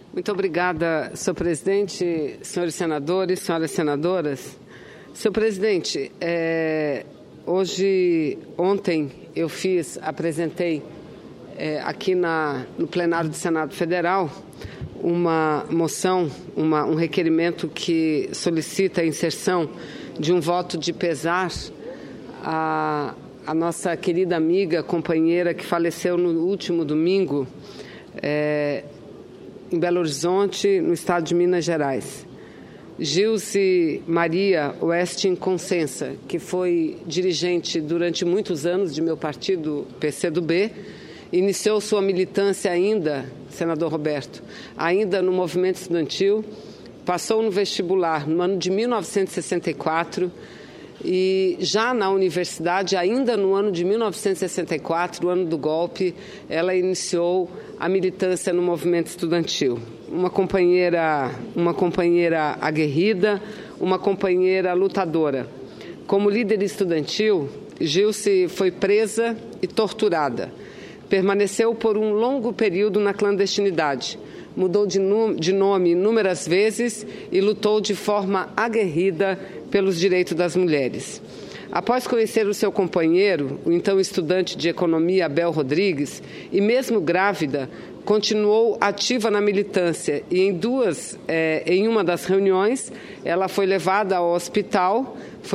Muito obrigada, senhor presidente, senhores senadores, senhoras senadoras. Senhor presidente, ontem eu apresentei aqui no plenário do Senado Federal uma moção, um requerimento que solicita a inserção de um voto de pesar à nossa querida amiga, companheira que faleceu no último domingo, em Belo Horizonte, no estado de Minas Gerais. Gilce Maria Westin Consensa, que foi dirigente durante muitos anos de meu partido, PCdoB, iniciou sua militância ainda, senador Roberto, ainda no movimento estudantil, passou no vestibular no ano de 1964 e já na universidade, ainda no ano de 1964, o ano do golpe, ela iniciou a militância no movimento estudantil. Uma companheira aguerrida, uma companheira lutadora. Como líder estudantil, Gilce foi presa e torturada. Permaneceu por um longo período na clandestinidade. Mudou de nome inúmeras vezes e lutou de forma aguerrida pelos direitos das mulheres. Após conhecer o seu companheiro, o então estudante de economia Abel Rodrigues, e mesmo grávida, continuou ativa na militância e em uma das reuniões ela foi levada ao hospital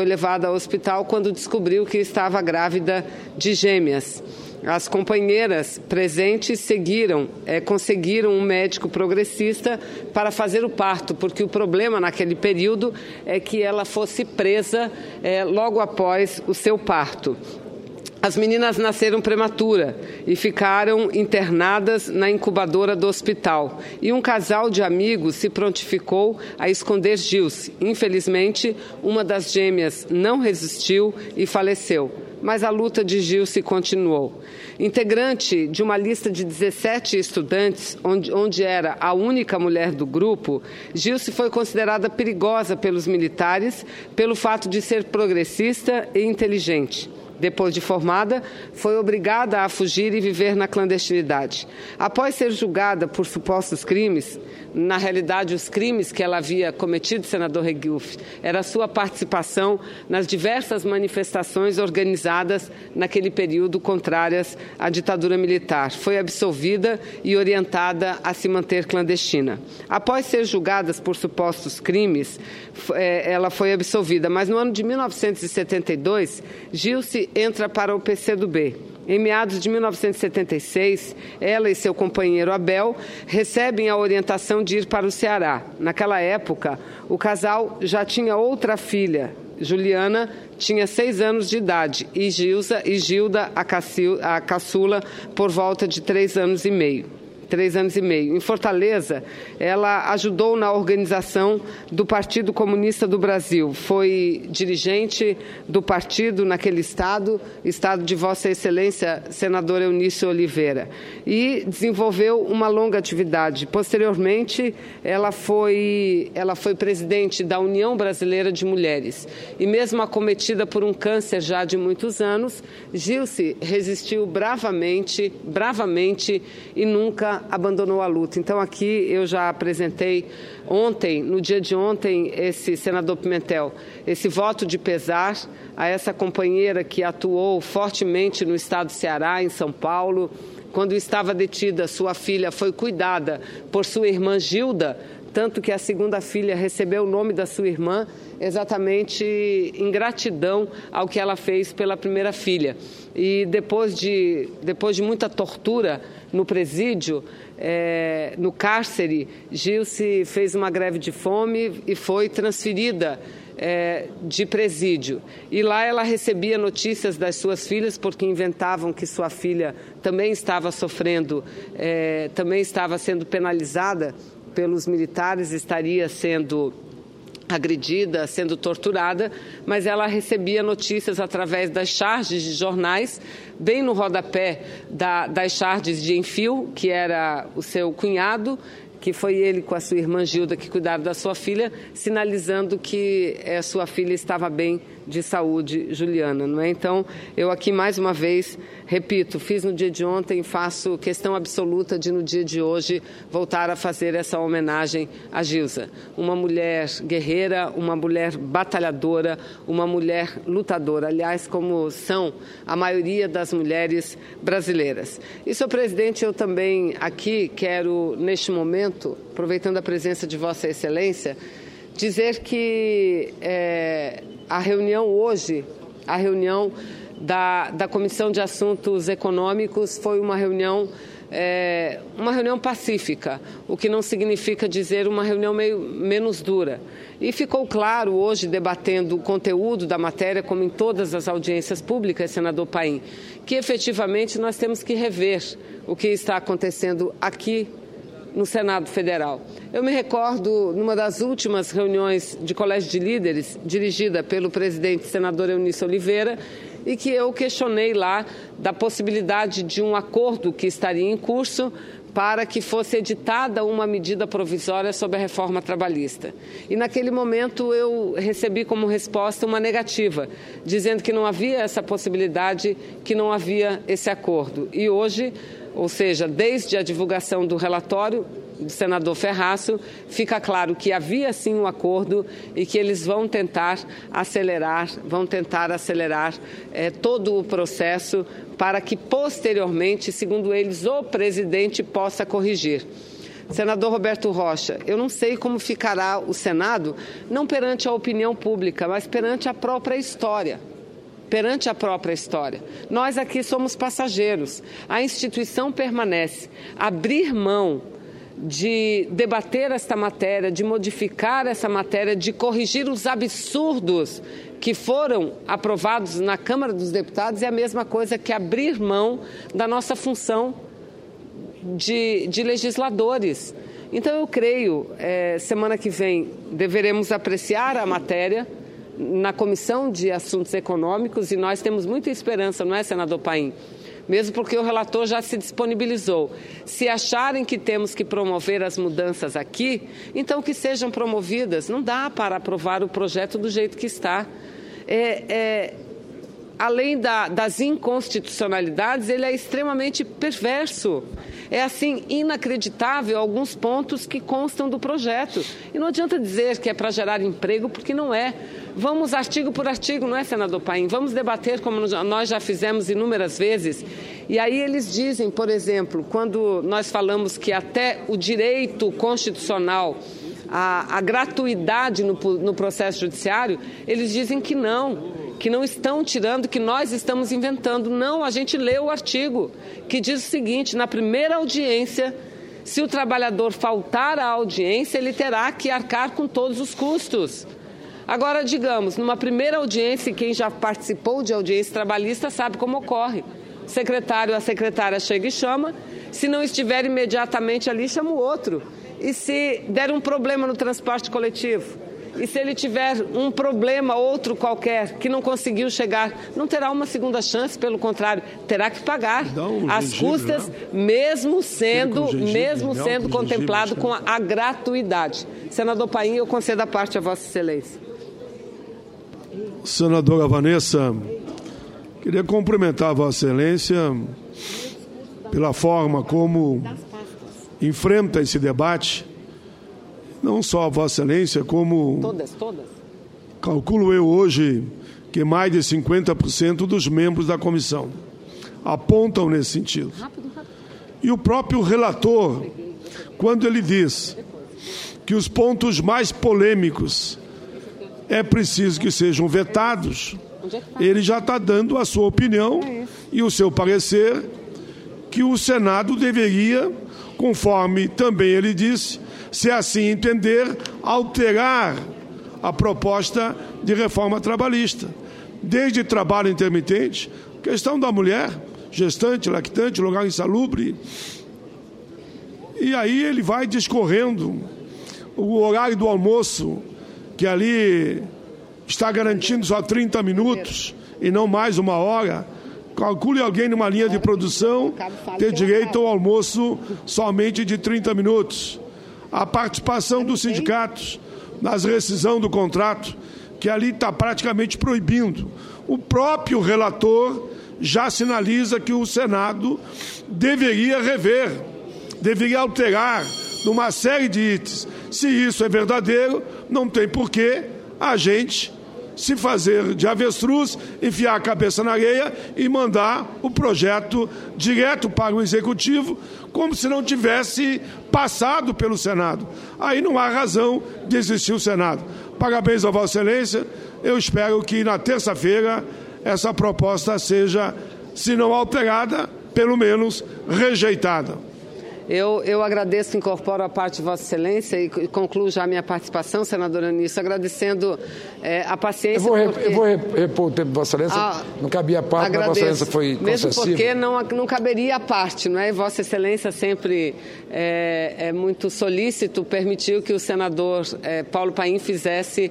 quando descobriu que estava grávida de gêmeas. As companheiras presentes conseguiram um médico progressista para fazer o parto, porque o problema naquele período é que ela fosse presa logo após o seu parto. As meninas nasceram prematura e ficaram internadas na incubadora do hospital. E um casal de amigos se prontificou a esconder Gilce. Infelizmente, uma das gêmeas não resistiu e faleceu. Mas a luta de Gilce continuou. Integrante de uma lista de 17 estudantes, onde era a única mulher do grupo, Gilce foi considerada perigosa pelos militares pelo fato de ser progressista e inteligente. Depois de formada, foi obrigada a fugir e viver na clandestinidade. Após ser julgada por supostos crimes, na realidade os crimes que ela havia cometido, senador Reguilfe, era a sua participação nas diversas manifestações organizadas naquele período contrárias à ditadura militar. Foi absolvida e orientada a se manter clandestina. Após ser julgada por supostos crimes, ela foi absolvida, mas no ano de 1972, Gilce entra para o PCdoB. Em meados de 1976, ela e seu companheiro Abel recebem a orientação de ir para o Ceará. Naquela época, o casal já tinha outra filha. Juliana tinha 6 anos de idade e Gilda, a caçula, por volta de 3 anos e meio. Em Fortaleza, ela ajudou na organização do Partido Comunista do Brasil. Foi dirigente do partido naquele estado de Vossa Excelência, senador Eunício Oliveira. E desenvolveu uma longa atividade. Posteriormente, ela foi presidente da União Brasileira de Mulheres. E mesmo acometida por um câncer já de muitos anos, Gilce resistiu bravamente e nunca abandonou a luta. Então, aqui eu já apresentei no dia de ontem, senador Pimentel, esse voto de pesar a essa companheira que atuou fortemente no estado do Ceará, em São Paulo. Quando estava detida, sua filha foi cuidada por sua irmã Gilda, tanto que a segunda filha recebeu o nome da sua irmã exatamente em gratidão ao que ela fez pela primeira filha. E depois de muita tortura no presídio, no cárcere, Gilce fez uma greve de fome e foi transferida de presídio. E lá ela recebia notícias das suas filhas, porque inventavam que sua filha também estava também estava sendo penalizada pelos militares, estaria sendo agredida, sendo torturada, mas ela recebia notícias através das charges de jornais, bem no rodapé das charges de Enfio, que era o seu cunhado, que foi ele com a sua irmã Gilda que cuidaram da sua filha, sinalizando que a sua filha estava bem de saúde, Juliana, não é? Então, eu aqui mais uma vez, repito, fiz no dia de ontem, faço questão absoluta de no dia de hoje voltar a fazer essa homenagem a Gilza. Uma mulher guerreira, uma mulher batalhadora, uma mulher lutadora, aliás, como são a maioria das mulheres brasileiras. E, senhor presidente, eu também aqui quero, neste momento, aproveitando a presença de Vossa Excelência, dizer que a reunião hoje, a reunião da Comissão de Assuntos Econômicos foi uma reunião pacífica, o que não significa dizer uma reunião menos dura. E ficou claro hoje, debatendo o conteúdo da matéria, como em todas as audiências públicas, senador Paim, que efetivamente nós temos que rever o que está acontecendo aqui no Senado Federal. Eu me recordo, numa das últimas reuniões de colégio de líderes, dirigida pelo presidente senador Eunício Oliveira, e que eu questionei lá da possibilidade de um acordo que estaria em curso para que fosse editada uma medida provisória sobre a reforma trabalhista. E naquele momento eu recebi como resposta uma negativa, dizendo que não havia essa possibilidade, que não havia esse acordo. E hoje, ou seja, desde a divulgação do relatório do senador Ferraço, fica claro que havia sim um acordo e que eles vão tentar acelerar todo o processo para que posteriormente, segundo eles, o presidente possa corrigir. Senador Roberto Rocha, eu não sei como ficará o Senado, não perante a opinião pública, mas perante a própria história. Perante a própria história. Nós aqui somos passageiros. A instituição permanece. Abrir mão de debater esta matéria, de modificar essa matéria, de corrigir os absurdos que foram aprovados na Câmara dos Deputados é a mesma coisa que abrir mão da nossa função de legisladores. Então, eu creio, semana que vem, deveremos apreciar a matéria na Comissão de Assuntos Econômicos e nós temos muita esperança, não é, senador Paim? Mesmo porque o relator já se disponibilizou. Se acharem que temos que promover as mudanças aqui, então que sejam promovidas. Não dá para aprovar o projeto do jeito que está. Além das inconstitucionalidades, ele é extremamente perverso. É, assim, inacreditável alguns pontos que constam do projeto. E não adianta dizer que é para gerar emprego, porque não é. Vamos artigo por artigo, não é, senador Paim? Vamos debater como nós já fizemos inúmeras vezes. E aí eles dizem, por exemplo, quando nós falamos que até o direito constitucional, a gratuidade no processo judiciário, eles dizem que não estão tirando, que nós estamos inventando. Não, a gente leu o artigo que diz o seguinte: na primeira audiência, se o trabalhador faltar à audiência, ele terá que arcar com todos os custos. Agora, digamos, numa primeira audiência, quem já participou de audiência trabalhista sabe como ocorre. O secretário, a secretária chega e chama, se não estiver imediatamente ali, chama o outro. E se der um problema no transporte coletivo? E se ele tiver um problema outro qualquer que não conseguiu chegar, não terá uma segunda chance, pelo contrário, terá que pagar as custas, mesmo sendo contemplado com a gratuidade. Senador Paim, eu concedo a parte a Vossa Excelência. Senadora Vanessa, queria cumprimentar a Vossa Excelência pela forma como enfrenta esse debate. Não só a Vossa Excelência, como todas. Calculo eu hoje que mais de 50% dos membros da comissão apontam nesse sentido. E o próprio relator, quando ele diz que os pontos mais polêmicos é preciso que sejam vetados, ele já está dando a sua opinião e o seu parecer que o Senado deveria, conforme também ele disse, se assim entender, alterar a proposta de reforma trabalhista. Desde trabalho intermitente, questão da mulher, gestante, lactante, lugar insalubre. E aí ele vai discorrendo o horário do almoço, que ali está garantindo só 30 minutos e não mais uma hora. Calcule alguém numa linha de produção ter direito ao almoço somente de 30 minutos. a participação dos sindicatos nas rescisão do contrato, que ali está praticamente proibindo. O próprio relator já sinaliza que o Senado deveria rever, deveria alterar numa série de itens. Se isso é verdadeiro, não tem por que a gente se fazer de avestruz, enfiar a cabeça na areia e mandar o projeto direto para o Executivo, como se não tivesse passado pelo Senado. Aí não há razão de existir o Senado. Parabéns a Vossa Excelência. Eu espero que na terça-feira essa proposta seja, se não alterada, pelo menos rejeitada. Eu agradeço, incorporo a parte de Vossa Excelência e concluo já a minha participação, senadora Eunice, agradecendo a paciência. Eu vou repor o tempo de Vossa Excelência, não cabia a parte, mas Vossa Excelência foi concessiva. Mesmo porque não caberia a parte, não é? Vossa Excelência sempre é muito solícito, permitiu que o senador Paulo Paim fizesse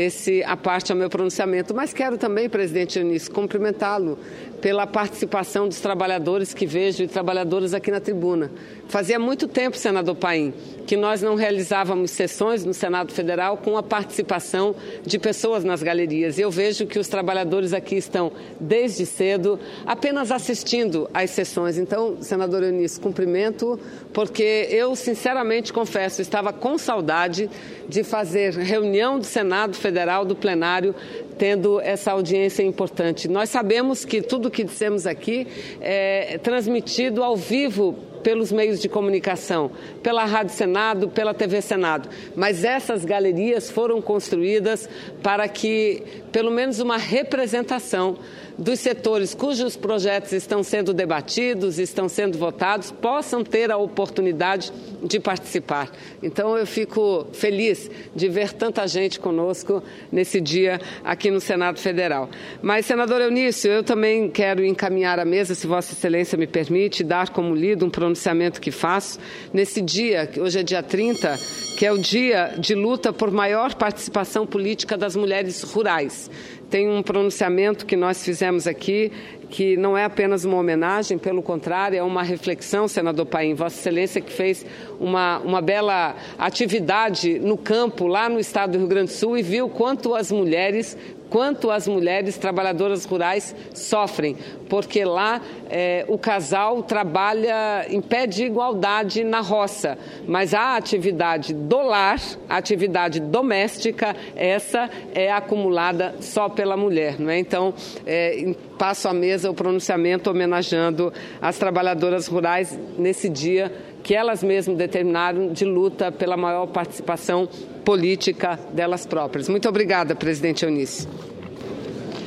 a parte ao meu pronunciamento. Mas quero também, presidente Eunice, cumprimentá-lo pela participação dos trabalhadores que vejo e trabalhadoras aqui na tribuna. Fazia muito tempo, senador Paim, que nós não realizávamos sessões no Senado Federal com a participação de pessoas nas galerias. E eu vejo que os trabalhadores aqui estão desde cedo apenas assistindo às sessões. Então, senador Eunice, cumprimento, porque eu, sinceramente, confesso, estava com saudade de fazer reunião do Senado Federal, do plenário, tendo essa audiência importante. Nós sabemos que tudo o que dissemos aqui é transmitido ao vivo pelos meios de comunicação, pela Rádio Senado, pela TV Senado. Mas essas galerias foram construídas para que, pelo menos, uma representação dos setores cujos projetos estão sendo debatidos, estão sendo votados, possam ter a oportunidade de participar. Então, eu fico feliz de ver tanta gente conosco nesse dia aqui no Senado Federal. Mas, senador Eunício, eu também quero encaminhar à mesa, se Vossa Excelência me permite, dar como lido um pronunciamento que faço nesse dia, que hoje é dia 30, que é o dia de luta por maior participação política das mulheres rurais. Tem um pronunciamento que nós fizemos aqui, que não é apenas uma homenagem, pelo contrário, é uma reflexão, senador Paim, Vossa Excelência que fez uma bela atividade no campo, lá no estado do Rio Grande do Sul, e viu quanto as mulheres trabalhadoras rurais sofrem, porque lá o casal trabalha em pé de igualdade na roça, mas a atividade do lar, a atividade doméstica, essa é acumulada só pela mulher, não é? Então, passo à mesa o pronunciamento homenageando as trabalhadoras rurais nesse dia que elas mesmas determinaram de luta pela maior participação política delas próprias. Muito obrigada, presidente Eunice.